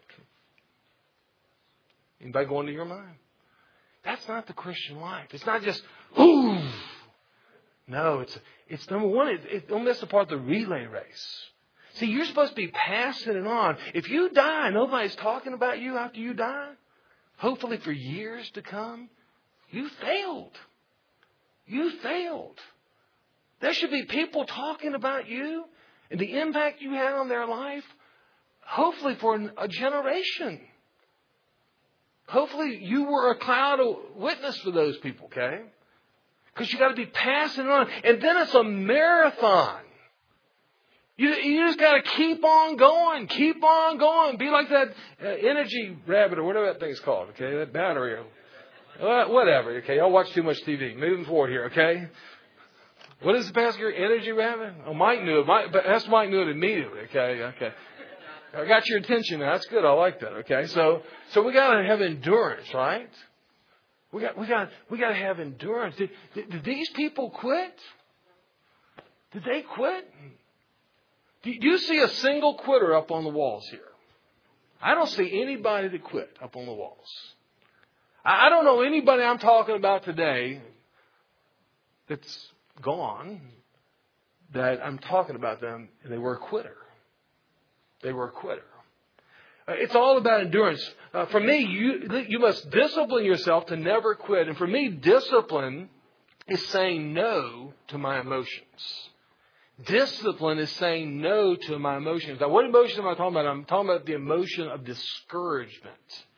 Anybody going to your mind? That's not the Christian life. It's not just, ooh. No, it's, it's number one, it, it, don't miss the part of the relay race. See, you're supposed to be passing it on. If you die, nobody's talking about you after you die, hopefully for years to come, you failed. You failed. There should be people talking about you and the impact you had on their life, hopefully for a generation. Hopefully you were a cloud of witness for those people, okay? Because you got to be passing it on. And then it's a marathon. You, you just got to keep on going. Keep on going. Be like that uh, energy rabbit or whatever that thing's called. Okay, that battery. Uh, whatever. Okay, y'all watch too much T V. Moving forward here. Okay. What is the pastor? Energy rabbit? Oh, Mike knew it. Mike, but that's Mike knew it immediately. Okay. Okay. I got your attention now. That's good. I like that. Okay. So, so we got to have endurance, right? We got, we got, we got to have endurance. Did, did, did these people quit? Did they quit? Do you see a single quitter up on the walls here? I don't see anybody that quit up on the walls. I don't know anybody I'm talking about today that's gone that I'm talking about them and they were a quitter. They were a quitter. It's all about endurance. Uh, for me, you you must discipline yourself to never quit. And for me, discipline is saying no to my emotions. Discipline is saying no to my emotions. Now, what emotion am I talking about? I'm talking about the emotion of discouragement.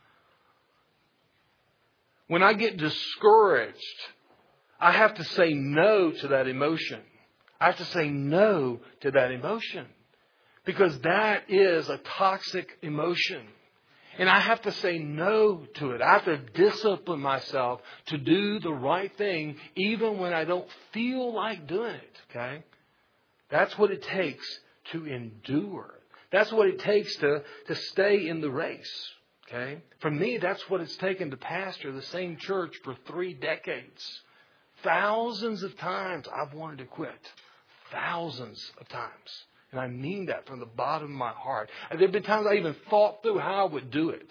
When I get discouraged, I have to say no to that emotion. I have to say no to that emotion. Because that is a toxic emotion. And I have to say no to it. I have to discipline myself to do the right thing even when I don't feel like doing it. Okay? That's what it takes to endure. That's what it takes to, to stay in the race. Okay? For me, that's what it's taken to pastor the same church for three decades. Thousands of times I've wanted to quit. Thousands of times. And I mean that from the bottom of my heart. And there have been times I even thought through how I would do it.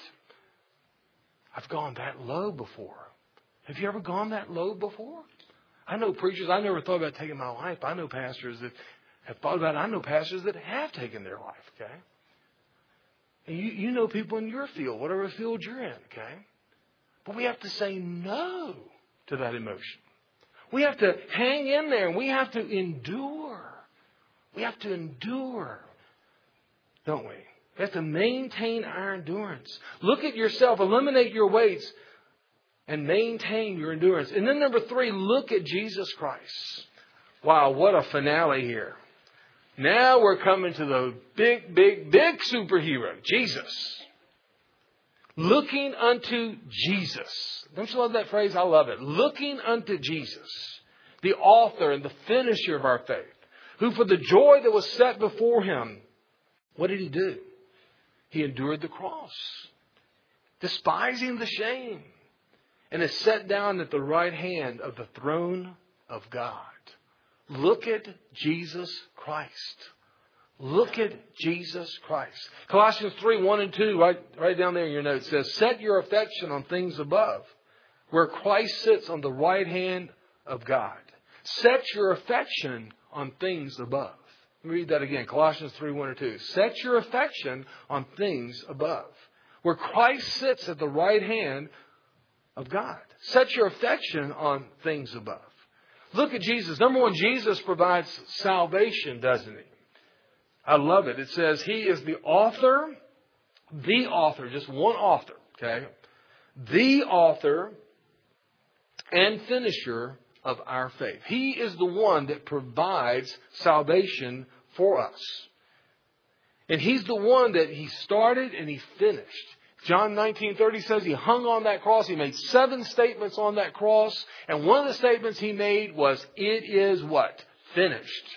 I've gone that low before. Have you ever gone that low before? I know preachers, I never thought about taking my life. I know pastors that have thought about it. I know pastors that have taken their life, okay? And you, you know people in your field, whatever field you're in, okay? But we have to say no to that emotion. We have to hang in there and we have to endure. We have to endure, don't we? We have to maintain our endurance. Look at yourself, eliminate your weights, and maintain your endurance. And then number three, look at Jesus Christ. Wow, what a finale here. Now we're coming to the big, big, big superhero, Jesus. Looking unto Jesus. Don't you love that phrase? I love it. Looking unto Jesus, the author and the finisher of our faith. Who for the joy that was set before him, what did he do? He endured the cross, despising the shame, and is set down at the right hand of the throne of God. Look at Jesus Christ. Look at Jesus Christ. Colossians three, one and two, right, right down there in your notes, says, set your affection on things above, where Christ sits on the right hand of God. Set your affection on things above. Let me read that again. Colossians three, one and two. Set your affection on things above, where Christ sits at the right hand of God. Set your affection on things above. Look at Jesus. Number one, Jesus provides salvation, doesn't he? I love it. It says he is the author, the author, just one author, okay? The author and finisher of our faith. He is the one that provides salvation for us. And he's the one that he started and he finished. John nineteen thirty says he hung on that cross. He made seven statements on that cross. And one of the statements he made was, it is what? Finished.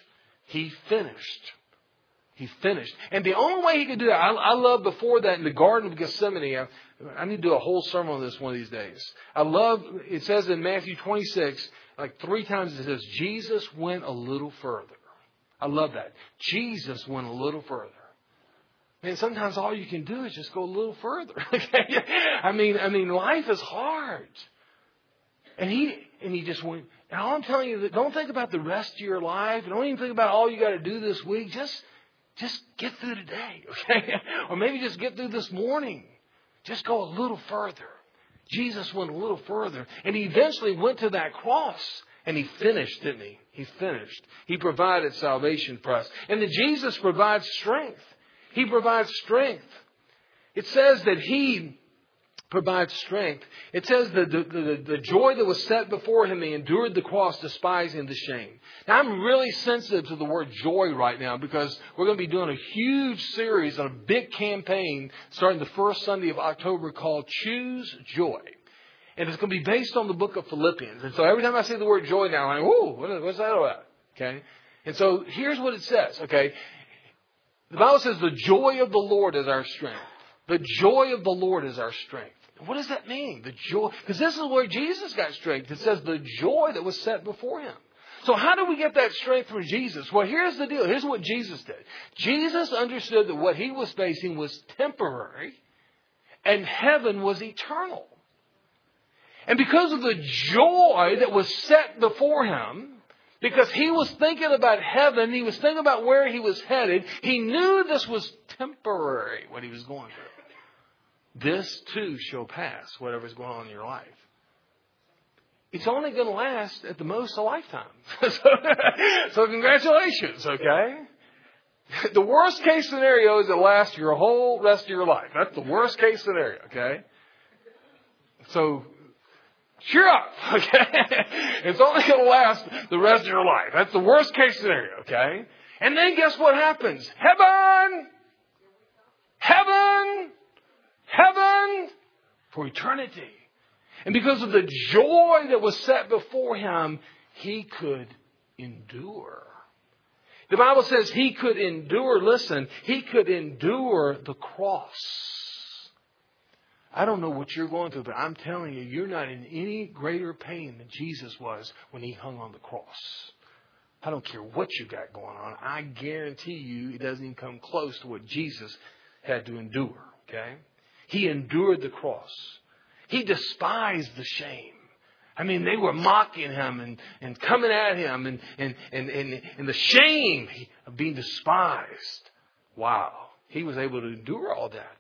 He finished. He finished. And the only way he could do that, I, I love before that in the Garden of Gethsemane, I, I need to do a whole sermon on this one of these days. I love, it says in Matthew twenty-six, like three times it says, Jesus went a little further. I love that. Jesus went a little further. And sometimes all you can do is just go a little further. I mean, I mean, life is hard. And he, and he just went, and all I'm telling you, don't think about the rest of your life. Don't even think about all you got to do this week. Just, just get through today, okay? Or maybe just get through this morning. Just go a little further. Jesus went a little further. And he eventually went to that cross. And he finished, didn't he? He finished. He provided salvation for us. And then Jesus provides strength. He provides strength. It says that he provides strength. It says that the, the, the joy that was set before him, he endured the cross, despising the shame. Now, I'm really sensitive to the word joy right now because we're going to be doing a huge series on a big campaign starting the first Sunday of October called Choose Joy. And it's going to be based on the book of Philippians. And so every time I say the word joy now, I'm like, whoa, what, what's that about? Okay. And so here's what it says. Okay. The Bible says the joy of the Lord is our strength. The joy of the Lord is our strength. What does that mean? The joy. Because this is where Jesus got strength. It says the joy that was set before him. So how do we get that strength from Jesus? Well, here's the deal. Here's what Jesus did. Jesus understood that what he was facing was temporary and heaven was eternal. And because of the joy that was set before him, because he was thinking about heaven, he was thinking about where he was headed, he knew this was temporary, what he was going through. This too shall pass, whatever's going on in your life. It's only going to last at the most a lifetime. so, so congratulations, okay? The worst case scenario is it lasts your whole rest of your life. That's the worst case scenario, okay? So cheer up, okay? It's only going to last the rest of your life. That's the worst case scenario, okay? And then guess what happens? Heaven! Heaven! Heaven! For eternity. And because of the joy that was set before him, he could endure. The Bible says he could endure, listen, he could endure the cross. I don't know what you're going through, but I'm telling you, you're not in any greater pain than Jesus was when he hung on the cross. I don't care what you got going on. I guarantee you it doesn't even come close to what Jesus had to endure. Okay? He endured the cross. He despised the shame. I mean, they were mocking him and, and coming at him and, and, and, and, and the shame of being despised. Wow. He was able to endure all that.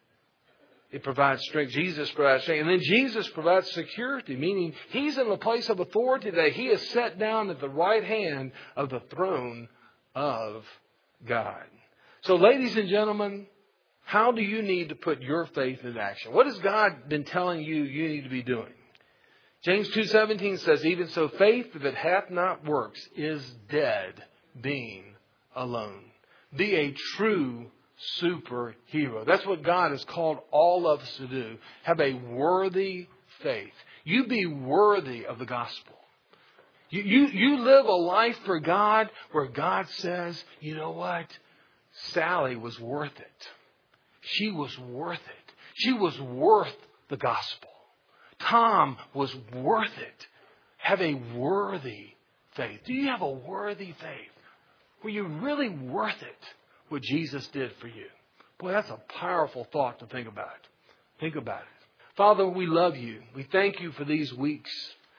It provides strength. Jesus provides strength. And then Jesus provides security, meaning he's in the place of authority today. He is set down at the right hand of the throne of God. So, ladies and gentlemen, how do you need to put your faith into action? What has God been telling you you need to be doing? James two seventeen says, even so faith that hath not works is dead, being alone. Be a true superhero. That's what God has called all of us to do. Have a worthy faith. You be worthy of the gospel. You, you, you live a life for God where God says, you know what? Sally was worth it. She was worth it. She was worth the gospel. Tom was worth it. Have a worthy faith. Do you have a worthy faith? Were you really worth it? What Jesus did for you. Boy, that's a powerful thought to think about. Think about it. Father, we love you. We thank you for these weeks.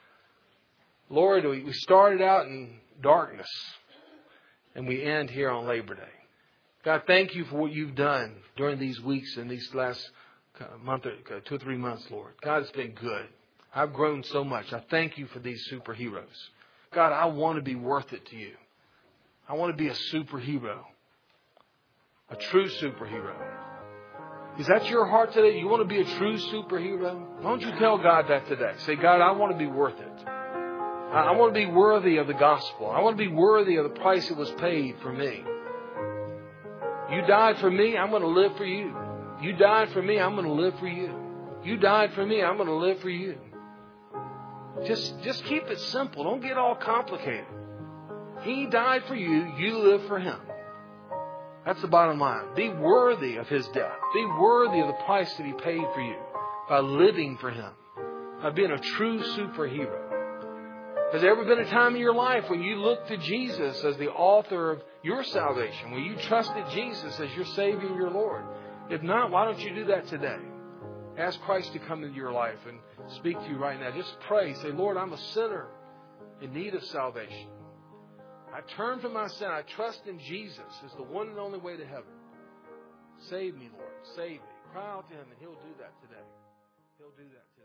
Lord, we started out in darkness and we end here on Labor Day. God, thank you for what you've done during these weeks and these last month, or two or three months, Lord. God, it's been good. I've grown so much. I thank you for these superheroes. God, I want to be worth it to you. I want to be a superhero. A true superhero. Is that your heart today? You want to be a true superhero? Why don't you tell God that today? Say, God, I want to be worth it. I want to be worthy of the gospel. I want to be worthy of the price that was paid for me. You died for me, I'm going to live for you. You died for me, I'm going to live for you. You died for me, I'm going to live for you. Just, just keep it simple. Don't get all complicated. He died for you. You live for Him. That's the bottom line. Be worthy of His death. Be worthy of the price that He paid for you by living for Him, by being a true superhero. Has there ever been a time in your life when you looked to Jesus as the author of your salvation, when you trusted Jesus as your Savior and your Lord? If not, why don't you do that today? Ask Christ to come into your life and speak to you right now. Just pray. Say, Lord, I'm a sinner in need of salvation. I turn from my sin. I trust in Jesus as the one and only way to heaven. Save me, Lord. Save me. Cry out to Him and He'll do that today. He'll do that today.